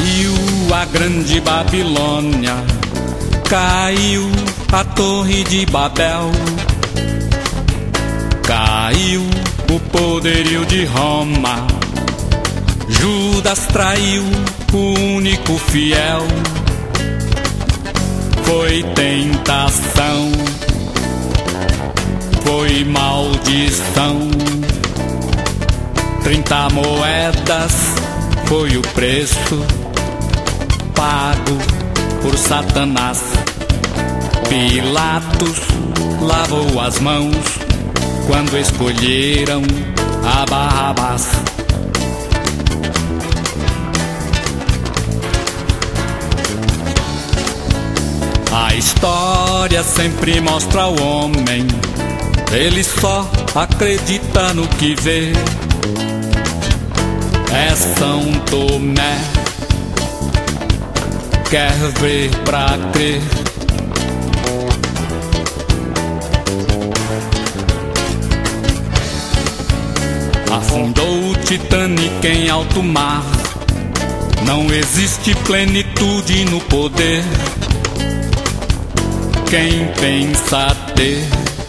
Caiu a grande Babilônia, caiu a torre de Babel, caiu o poderio de Roma, Judas traiu o único fiel. Foi tentação, foi maldição, 30 moedas foi o preço pago por Satanás. Pilatos lavou as mãos quando escolheram a Barrabás. A história sempre mostra o homem, ele só acredita no que vê. É São Tomé, quer ver pra crer. Afundou o Titanic em alto mar, não existe plenitude no poder. Quem pensa ter,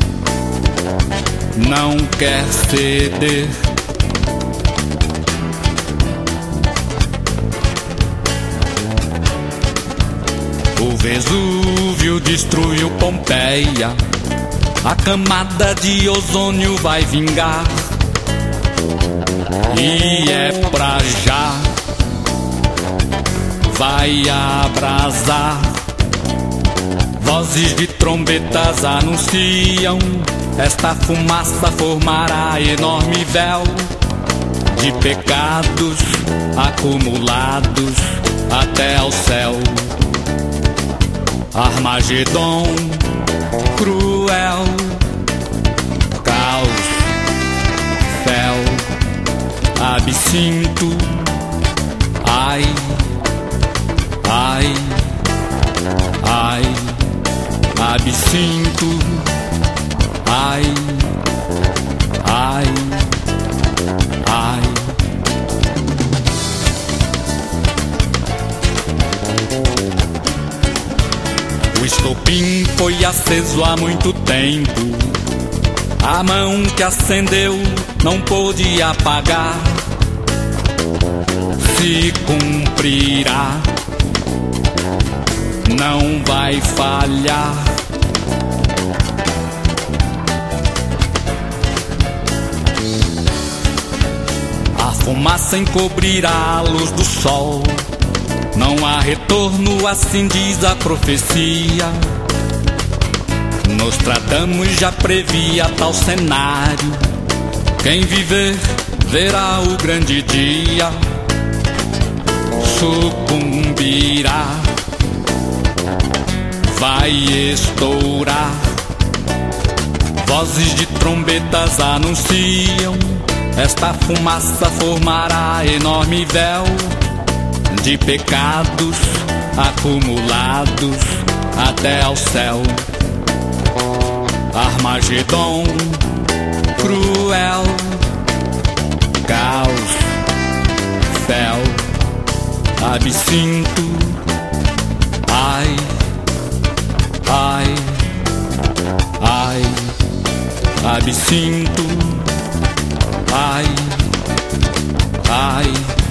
não quer ceder. O Vesúvio destruiu Pompeia, a camada de ozônio vai vingar. E é pra já, vai abrasar. Vozes de trombetas anunciam, esta fumaça formará enorme véu de pecados acumulados até ao céu. Armagedon cruel, caos, fel, absinto, ai, ai, ai, absinto, ai, ai, ai. O estopim foi aceso há muito tempo, a mão que acendeu não pôde apagar. Se cumprirá, não vai falhar. A fumaça encobrirá a luz do sol, não há retorno, assim diz a profecia. Nostradamus já previa tal cenário, quem viver verá o grande dia. Sucumbirá, vai estourar. Vozes de trombetas anunciam, esta fumaça formará enorme véu de pecados acumulados até ao céu. Armagedon cruel, caos, fel, absinto, ai, ai, ai, absinto, ai, ai.